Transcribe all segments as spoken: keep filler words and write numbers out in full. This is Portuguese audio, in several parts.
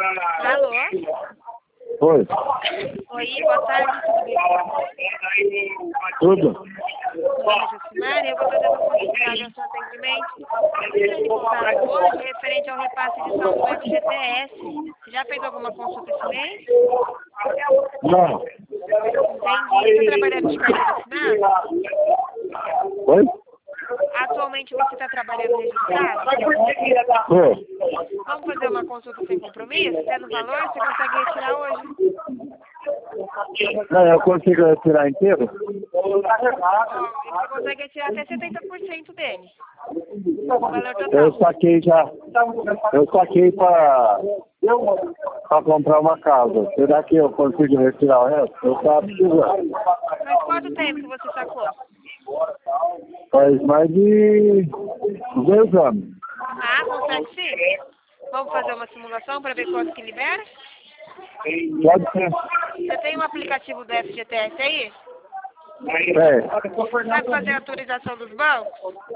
Alô? Oi. Oi, boa tarde, tudo bem? Tudo? Oi, Josimar, eu vou fazer uma consulta no seu atendimento. Eu estou entrando em contato hoje referente ao repasse de saldo do F G T S. Você já fez alguma consulta esse mês? Não. Entendi. Você está trabalhando de carteira assinada? Oi? Atualmente você está trabalhando registrado? Tô. Vamos fazer uma consulta sem compromisso? Tendo valor, você consegue retirar hoje? Não, eu consigo retirar inteiro? Ó, você consegue retirar até setenta por cento dele. O valor total. Eu saquei já. Eu saquei para para comprar uma casa. Será que eu consigo retirar o resto? Eu estava precisando. Mas quanto tempo que você sacou? Faz mais de dois anos. Ah, consegue sim? Vamos fazer uma simulação para ver quanto que libera? Pode ser. Você tem um aplicativo do F G T S aí? É. Sabe fazer a autorização dos bancos?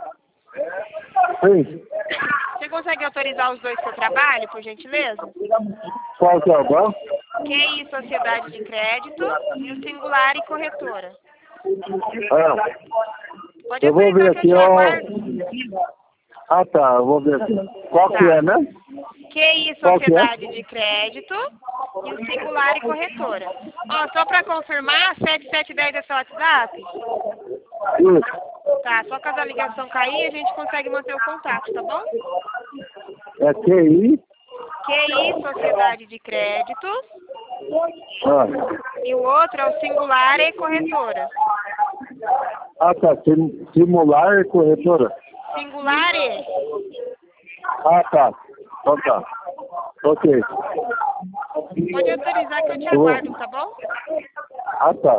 Sim. Você consegue autorizar os dois que eu trabalho, por gentileza? Qual que é o banco? Q I, Sociedade de Crédito, e o Singular e Corretora. Ah, Pode eu vou ver autorizar que eu aqui, te ó. aguardo. Ah, tá. Eu vou ver aqui. Qual que é, né? Q I, Qual que é? Sociedade de Crédito, e o Singular e Corretora. Ó, só para confirmar, sete sete um zero é seu WhatsApp? Isso. Tá, só caso a ligação cair, a gente consegue manter o contato, tá bom? É Q I? Q I, Sociedade de Crédito, Ah, e o outro é o Singular e Corretora. ah tá. Sim- Simular e corretora. Singular e... Ah, tá. Então tá. Ok. Pode autorizar que eu te Eu vou- aguardo, tá bom? Ah, tá.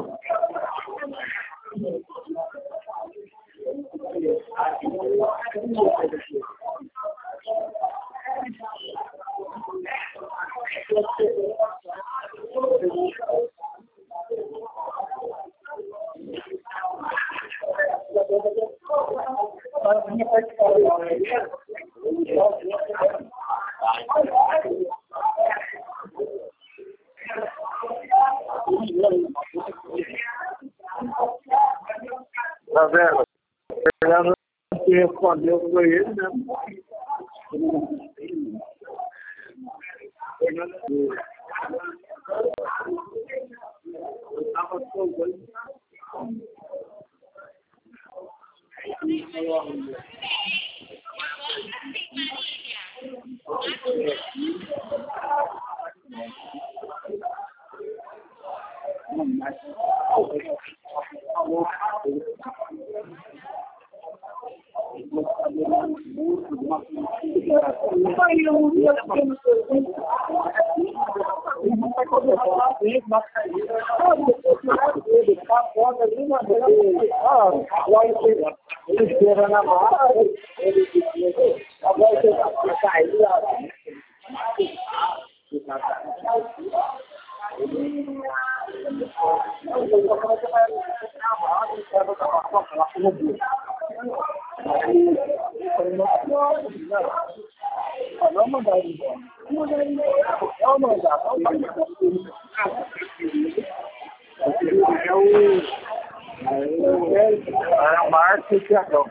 Tá vendo? Fernando que respondeu foi ele, né? É o Marcos e o Tiagão.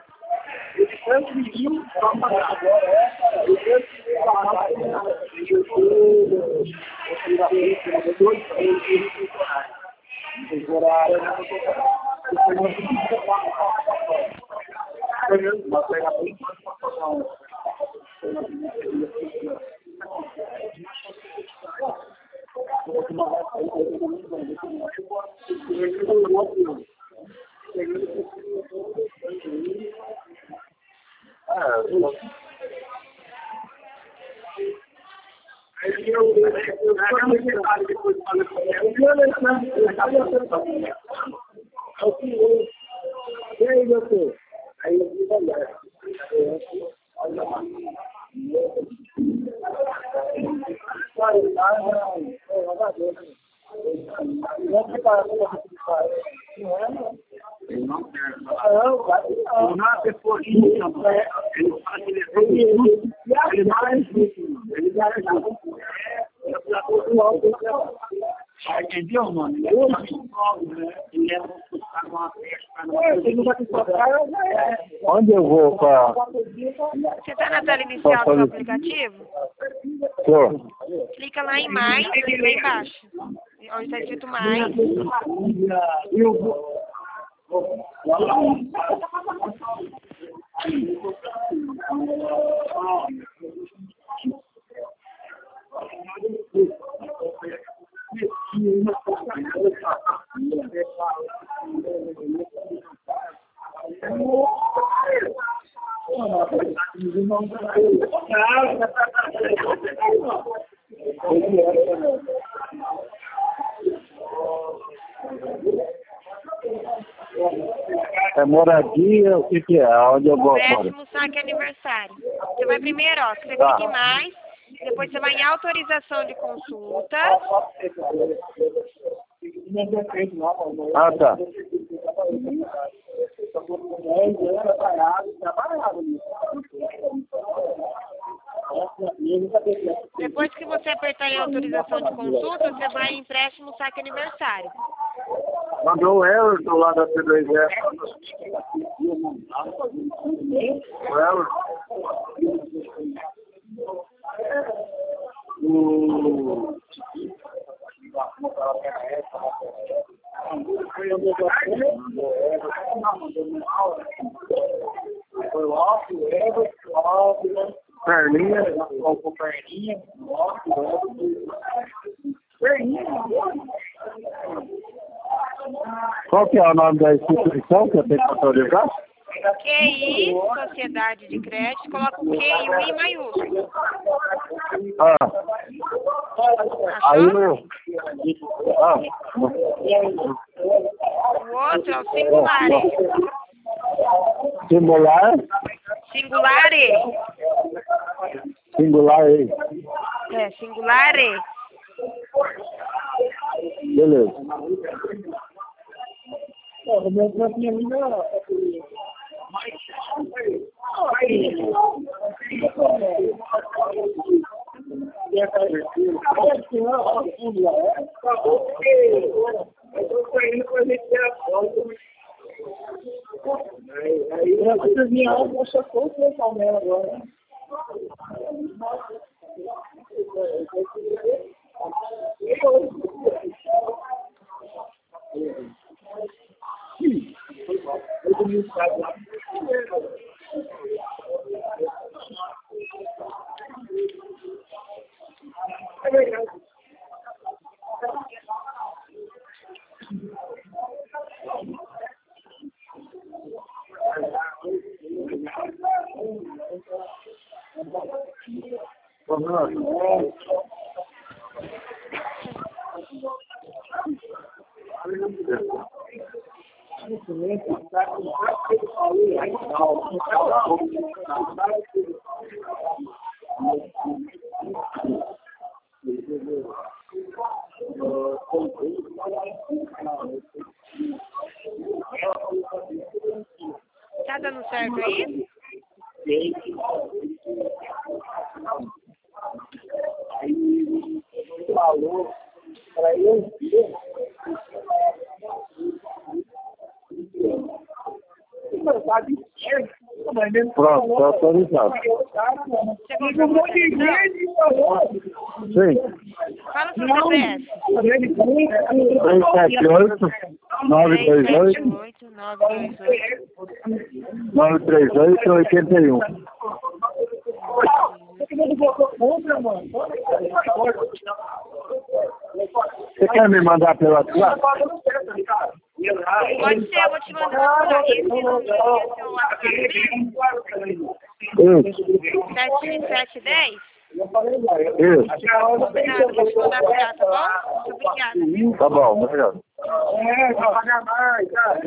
Entendeu, mano? Ele é um né? Ele é uma festa. Onde eu vou para... Você está na tela inicial do seu aplicativo? Tô. Clica lá em mais, lá embaixo. Onde está escrito mais. É moradia, o que que é? Onde eu vou agora? Empréstimo, saque aniversário. Você vai primeiro, ó, você Tá. clica em mais, depois você vai em autorização de consulta. Ah, tá. Depois que você apertar em autorização de consulta, você vai em empréstimo, saque aniversário. Mandou o Everton lá da C dois F. O Everton. O... Perninha, com perninha, perninha. Qual que é o nome da instituição que eu tenho que autorizar? Q I, Sociedade de Crédito, coloca o Q I em maiúsculo. Ah. Aí Achou? não. Ah. O outro é o Singulare. Singular? Singulare. Singular aí. É, Singulare. Beleza. Tá dando certo aí? Falou para eu ver. Pronto, está autorizado. Você comprou uma televisão? Sim. Fala o seu C P F. três sete oito, nove dois oito, oito, nove dois oito. nove três oito, oito um. Você quer me mandar pela WhatsApp? Pode ser, eu vou te mandar por aí. Se não vier seu WhatsApp, Isso. sete sete dez. Isso. Combinado, vou te mandar por lá, tá bom? Muito obrigada. Tá bom, obrigado. É, vai pagar mais, cara.